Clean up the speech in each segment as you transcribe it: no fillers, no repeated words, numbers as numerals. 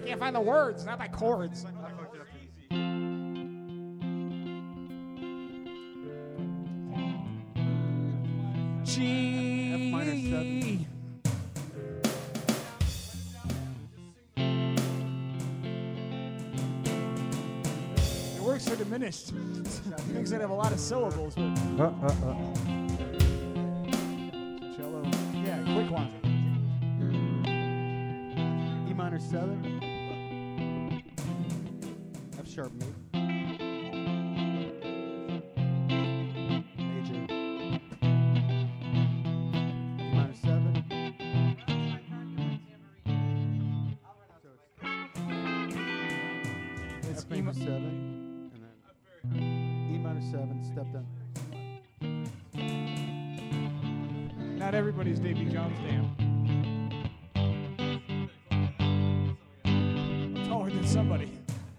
can't find the words, not the chords. G. F minor 7. It works for diminished. Things that have a lot of syllables. But cello. Yeah, quick one. E minor 7. F sharp major. E minor 7. It's F major 7. And then E minor 7, step down. Not everybody's Davy Jones, damn. Taller than somebody.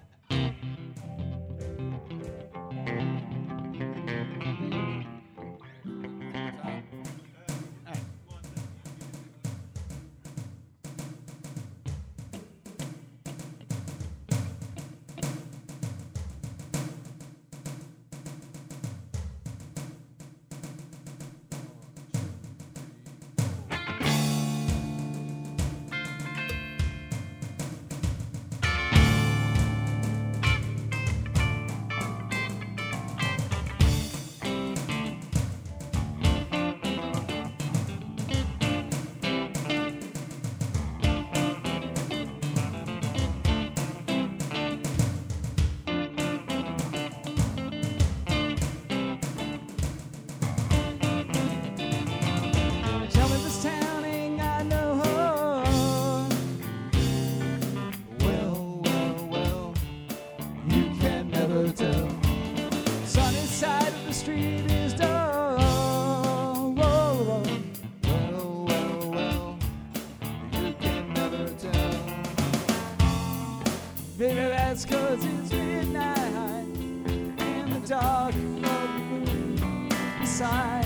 Baby, that's 'cause it's midnight and the dark of the moon beside.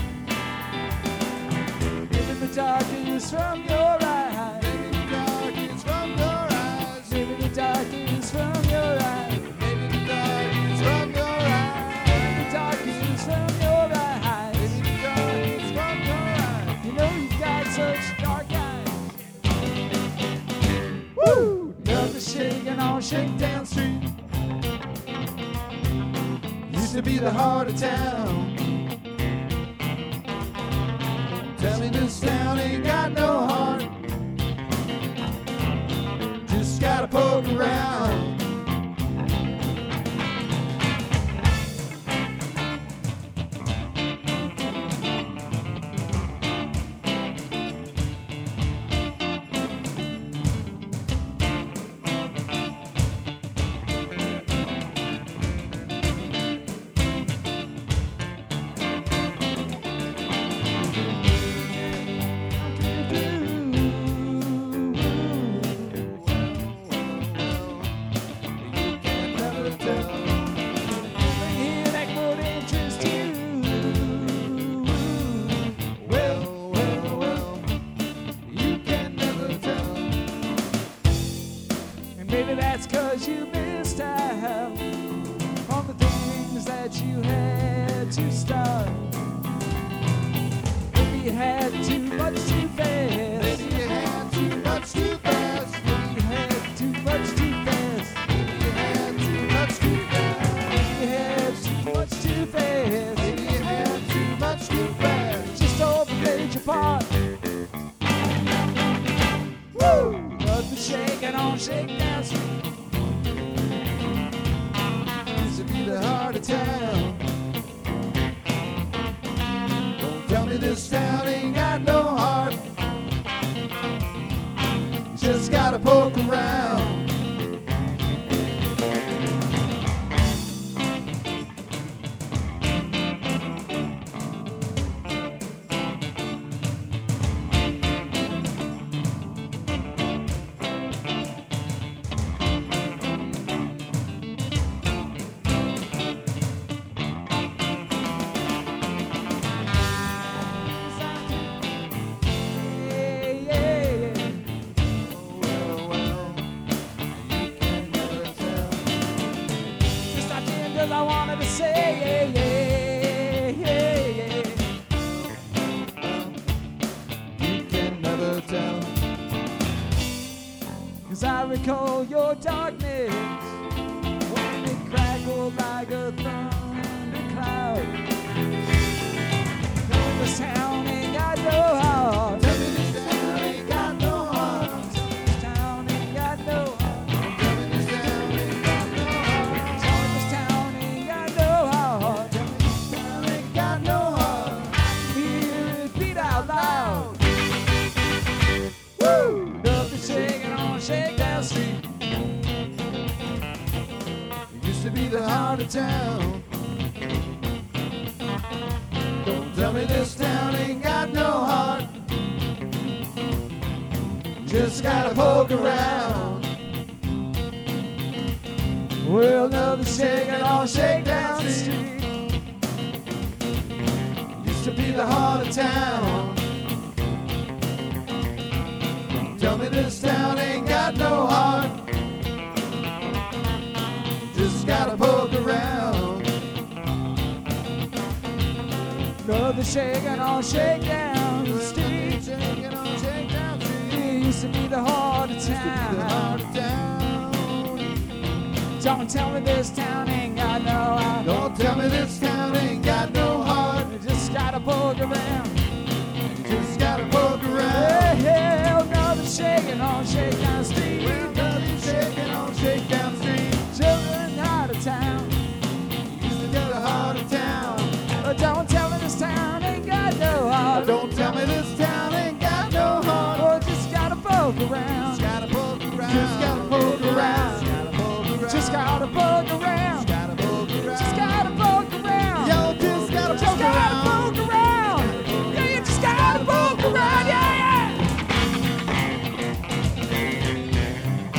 Baby, the dark is from your eyes. Baby, the dark is from your eyes. Baby, the dark is from your eyes. Baby, the dark is from your eyes. Baby, the dark is from your eyes. Baby, the dark is from your eyes. You know you've got such dark eyes. Woo! Love is shaking on Shakedown Street. Used to be the heart of town. Tell me this town ain't got no heart. Just gotta poke around. Maybe that's 'cause you missed out on the things that you had to start. Maybe you had too much too fast. Maybe you had too much too fast. Maybe you had too much too fast. Maybe you had too much too fast. Maybe you had too much too fast. Maybe you had too much too fast. Just overplayed your part. Woo! Love the shaking on Shakedown Street. Used to be the heart of town. Don't tell me this town ain't got no heart. You just gotta poke around. I wanted to say, You can never tell. 'Cause I recall your darkness when it crackled like a thundercloud. Tell me this town ain't got no heart. Tell me this town ain't got no heart. Tell me this town ain't got no heart. Tell me this town ain't got no heart. Tell me this town ain't got no heart. Tell me this town ain't got no heart. Hear it beat out loud. Woo! Love to shaking on Shakedown Street. It used to be the heart of town. Don't tell me this town ain't got no heart. Just gotta poke around. Well, love to shaking on Shakedown Street. Used to be the heart of town. Tell me this town ain't got no heart. Just gotta poke around. Love to shaking on Shakedown Street. Shaking on Shakedown Street. It used to be the heart of Used to be the heart town. of town. Don't tell me this town ain't got no heart. Don't tell me this town ain't got no heart. You just gotta poke around. Just gotta poke Hey, around. hell, love to shaking on Shakedown Street. Well, nothing shaking on Shakedown Street. Children out of town. Used to be the heart of town. Don't tell me this town ain't got no heart. Don't tell me this town ain't got no heart. Oh, just gotta poke around. Just gotta poke around. Just gotta poke around. Just gotta poke around. Just gotta poke around. Just gotta poke around. Just gotta poke around. Yo, just gotta Just poke gotta around. poke around. Yeah, you just gotta poke around. Yeah, yeah.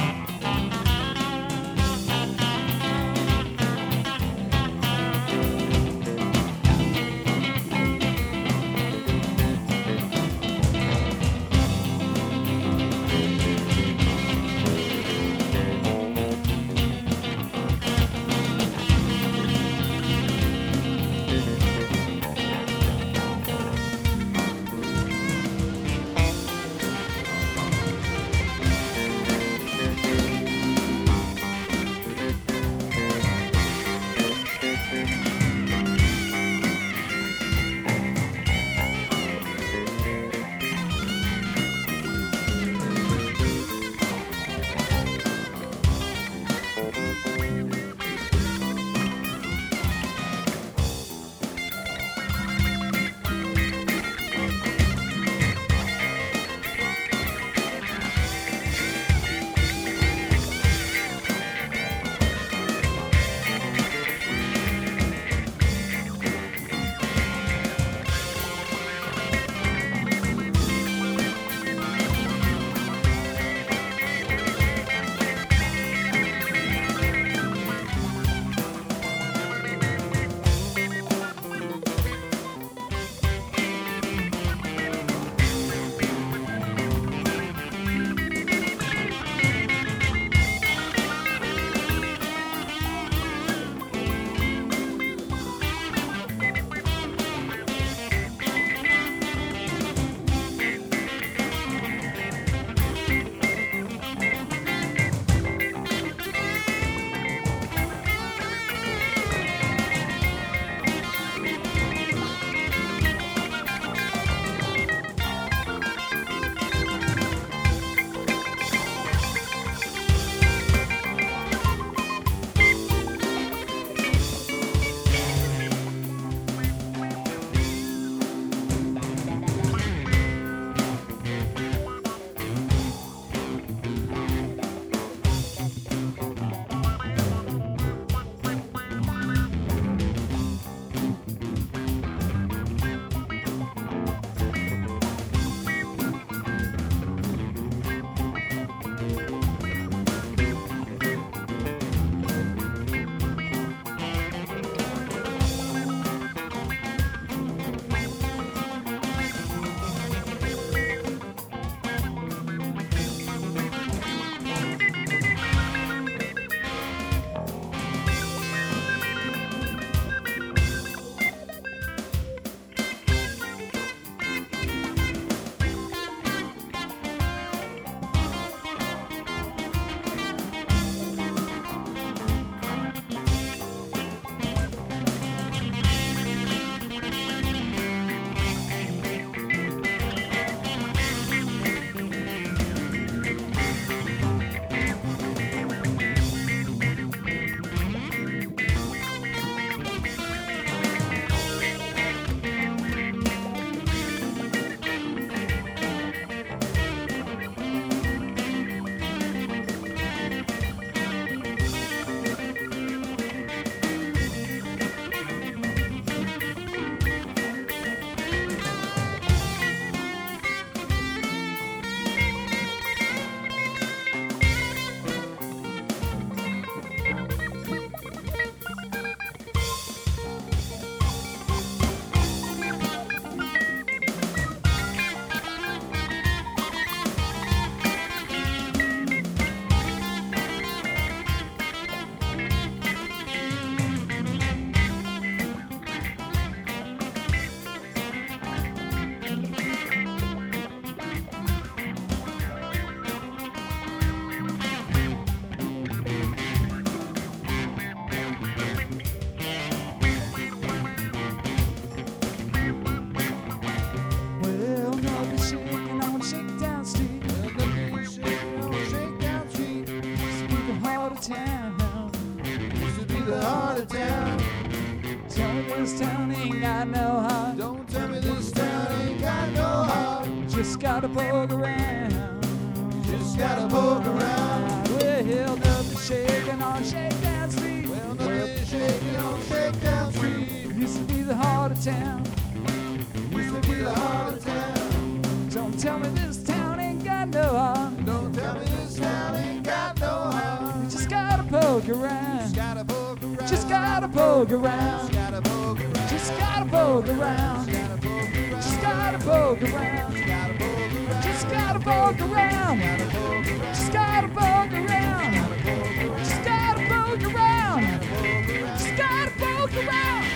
around. Used to be the heart of town. Tell me this town ain't got no heart. Don't tell me this town ain't got no heart. Just gotta poke around. Just gotta poke around. Well, nothing shaking on Shakedown Street. Well, nothing shaking on Shakedown Street. Used to be the heart of town. Used to be the heart of town. Don't tell me this town ain't got no heart. Don't tell me this town ain't got no heart. You just gotta poke around. Just gotta poke around. Just gotta poke around. Just gotta poke around. Just gotta poke around. Just gotta poke around. Just gotta poke around. Just gotta poke around. Just gotta poke around. Just gotta poke around. Just gotta poke around.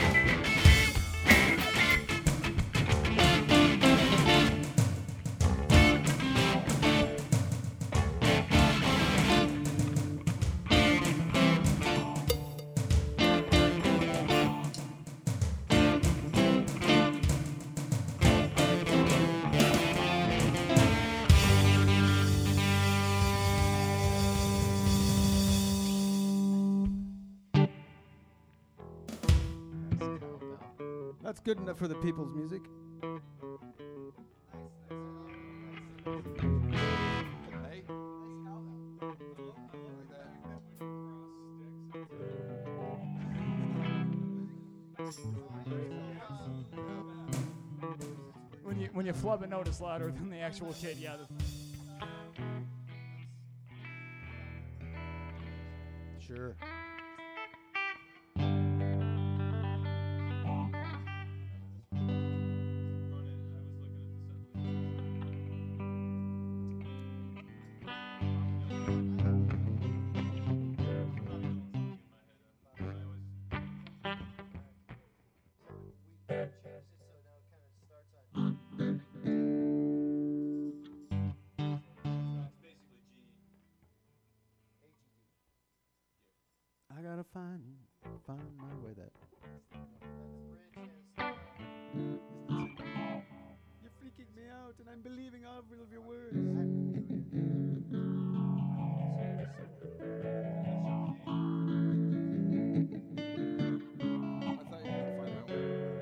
That's good enough for the people's music. Hey. When you flub a note is louder than the actual kid, yeah. Sure. I gotta find my way that. You're freaking me out, and I'm believing all of your words. I thought you were gonna find my way.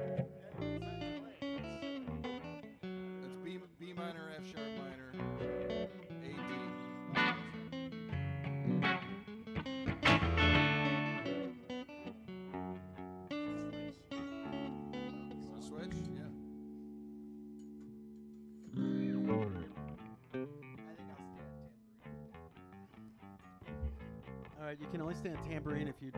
It's B minor, F sharp minor, A D. Switch, yeah. All right, you can only stand tambourine if you